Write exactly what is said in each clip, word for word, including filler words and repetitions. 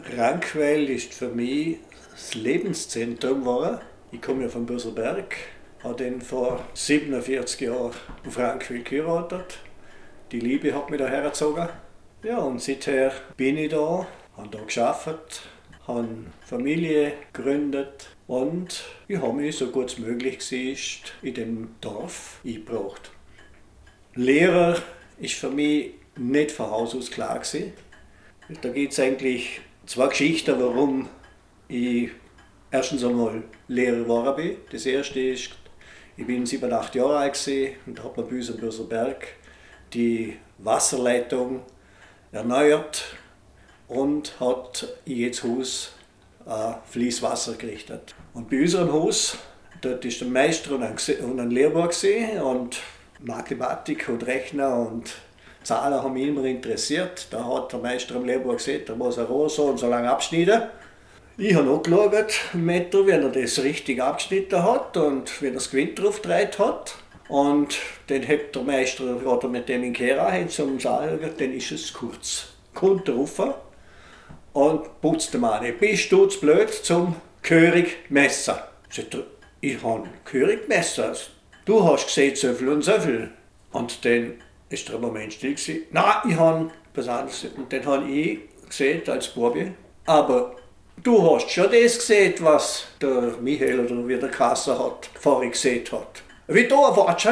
Rankwell ist für mich das Lebenszentrum geworden. Ich komme ja vom Böserberg, habe dann vor siebenundvierzig Jahren auf Rankwell geheiratet. Die Liebe hat mich da hergezogen. Ja, und seither bin ich da, habe da gearbeitet, habe Familie gegründet und ich habe mich so gut es möglich war in dem Dorf eingebracht. Lehrer ist für mich nicht von Haus aus klar gewesen. Da gibt es eigentlich zwei Geschichten, warum ich erstens einmal Lehrer geworden bin. Das erste ist, ich bin sieben, acht Jahre alt gewesen und da hat man bei uns am Böserberg die Wasserleitung erneuert und hat in jedes Haus äh, Fließwasser gerichtet. Und bei unserem Haus, dort ist der Meister und ein, und ein Lehrer gewesen, und Mathematik und Rechner und Zahlen haben mich immer interessiert. Da hat der Meister am Lehrbuch gesagt, da muss ein Rohr so und so lang abschneiden. Ich habe angeschaut, Meter, wenn er das richtig abgeschnitten hat und wenn er das Gewinn drauf gedreht hat. Und dann hat der Meister, oder mit dem in Kehra, zum Sagen, dann ist es kurz. Kommt er rauf und putzt ihm an. Bist du zu blöd zum Körig messen? Sagt er, ich habe Körig gemessen. Du hast gesehen, so viel und so viel. Und dann ist der Moment still gewesen. Nein, ich habe was anderes. Und dann habe ich gesehen, als Bubi, aber du hast schon das gesehen, was der Michael oder wie der Kasser hat, vorher gesehen hat. Wie du erwartest,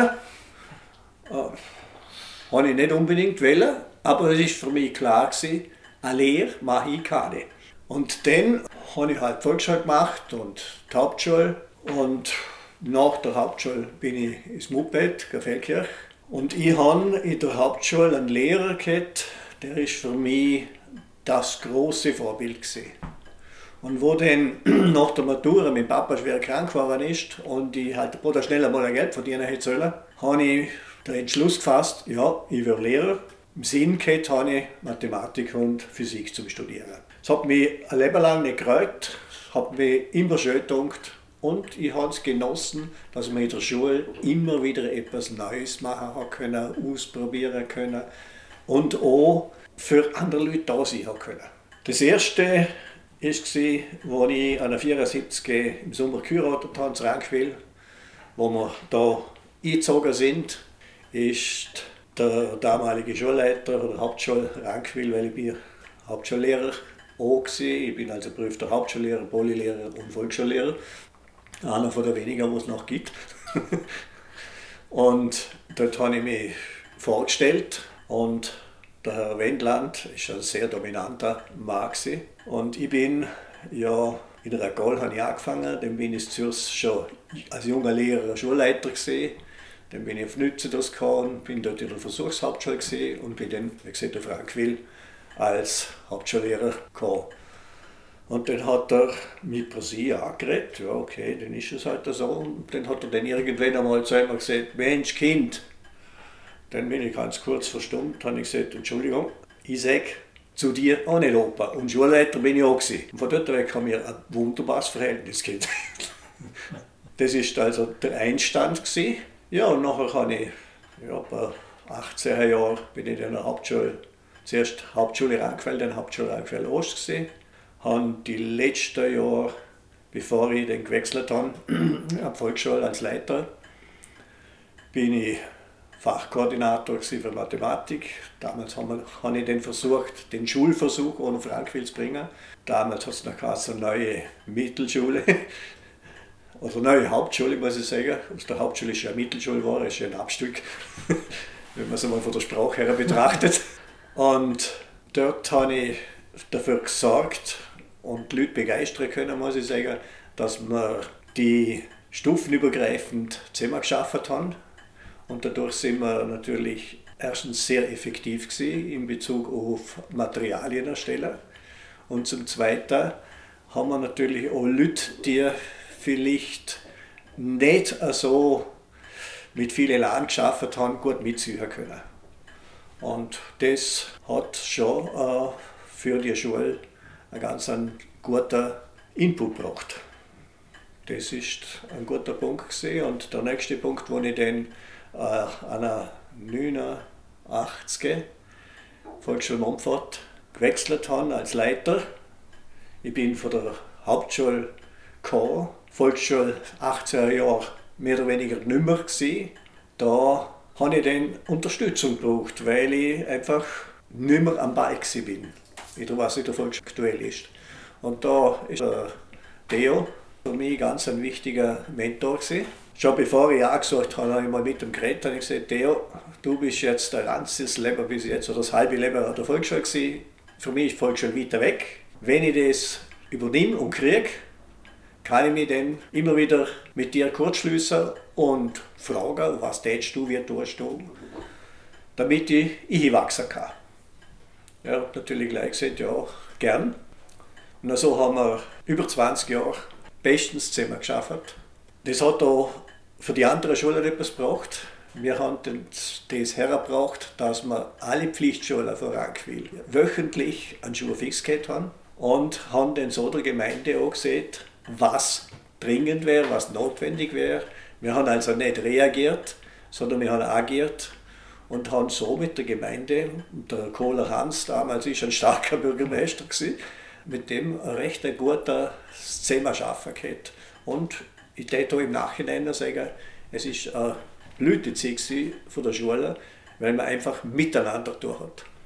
äh, habe ich nicht unbedingt wollen, aber es war für mich klar gewesen, eine Lehre mache ich keine. Und dann habe ich halt die Volksschule gemacht und die Hauptschule. Und nach der Hauptschule bin ich ins Moped, Feldkirch. Und ich habe in der Hauptschule einen Lehrer gehabt, der ist für mich das große Vorbild gewesen. Und wo dann nach der Matura mein Papa schwer krank geworden ist und ich halt oder schnell einmal ein Geld verdienen hätte sollen, habe ich den Entschluss gefasst, ja, ich werde Lehrer. Im Sinn gehabt habe ich Mathematik und Physik zum Studieren. Es hat mich ein Leben lang nicht gereut, hat mich immer schön gedacht. Und ich habe es genossen, dass man in der Schule immer wieder etwas Neues machen können, ausprobieren können und auch für andere Leute da sein können. Das erste war, als ich an der vierundsiebzig im Sommer geheiratet habe, in Rankwell, wo wir da eingezogen sind, ist der damalige Schulleiter der Hauptschule Rankwell, weil ich bin Hauptschullehrer auch war. Ich bin also geprüfter Hauptschullehrer, Polylehrer und Volksschullehrer. Einer von der wenigen, was es noch gibt. Und dort habe ich mich vorgestellt und der Herr Wendland ist ein sehr dominanter Mann gewesen. Und ich bin ja in der Agol habe ich angefangen, dann bin ich in Zürich schon als junger Lehrer Schulleiter gewesen. Dann bin ich auf Nützendos gekommen, bin dort in der Versuchshauptschule gewesen und bin dann, wie gesagt, auf Rankwell als Hauptschullehrer gekommen. Und dann hat er mit Brasil angeredet, ja okay, dann ist es halt so. Und dann hat er dann irgendwann einmal zu mir gesagt, Mensch Kind. Dann bin ich ganz kurz verstummt, habe ich gesagt, Entschuldigung, ich sage zu dir auch nicht Opa. Und Schulleiter bin ich auch gewesen. Und von dort weg haben wir ein wunderbares Verhältnis gehabt. Das war also der Einstand gewesen. Ja, und nachher habe ich, ja, bei achtzehn Jahren bin ich in der Hauptschule, zuerst Hauptschule Rankwell, dann Hauptschule Rankwell Ost gewesen. Habe die letzten Jahre, bevor ich dann gewechselt habe, an der Volksschule als Leiter, bin ich Fachkoordinator für Mathematik. Damals habe ich dann versucht, den Schulversuch ohne Rankwell zu bringen. Damals hat es noch eine neue Mittelschule, also neue Hauptschule, muss ich sagen. Aus der Hauptschule ist ja eine Mittelschule geworden, ist ja ein Abstück, wenn man es einmal von der Sprache her betrachtet. Und dort habe ich dafür gesorgt und die Leute begeistern können, muss ich sagen, dass wir die stufenübergreifend Zimmer geschaffen haben. Und dadurch sind wir natürlich erstens sehr effektiv gewesen in Bezug auf Materialien erstellen. Und zum Zweiten haben wir natürlich auch Leute, die vielleicht nicht so mit viel Elan geschaffen haben, gut mitziehen können. Und das hat schon äh, für die Schule einen ganz einen guten Input gebracht. Das ist ein guter Punkt gewesen. Und der nächste Punkt, wo ich dann äh, an der neunundachtzig Volksschule Montfort gewechselt habe als Leiter, Ich bin von der Hauptschule gekommen, Volksschule achtzehnter Jahre mehr oder weniger nicht mehr gewesen. Da habe ich dann Unterstützung gebraucht, weil ich einfach nicht mehr am Ball gewesen bin, wieder was in der Volksschule aktuell ist. Und da ist der Theo für mich ganz ein wichtiger Mentor gewesen. Schon bevor ich auch gesagt habe, habe ich mal mit ihm geredet und ich gesagt, Theo, du bist jetzt der ganzes Leben bis jetzt, oder das halbe Leben an der Volksschule gewesen. Für mich ist die Volksschule weiter weg. Wenn ich das übernehme und kriege, kann ich mich dann immer wieder mit dir kurzschließen und fragen, was tätst du, wie tust du, damit ich einwachsen kann. Er hat natürlich gleich gesagt, ja, gern. Und so haben wir über zwanzig Jahre bestens zusammen geschafft. Das hat auch für die anderen Schulen etwas gebracht. Wir haben das hergebracht, dass wir alle Pflichtschulen von Rankwil wöchentlich einen Schulfix gehabt haben und haben dann so der Gemeinde auch gesehen, was dringend wäre, was notwendig wäre. Wir haben also nicht reagiert, sondern wir haben agiert und haben so mit der Gemeinde, der Kohler Hans damals ist ein starker Bürgermeister gewesen, mit dem ein recht ein guter Zusammen schaffen gehabt. Und ich würde auch im Nachhinein sagen, es ist eine Blütezeit von der Schule, weil man einfach miteinander durch hat.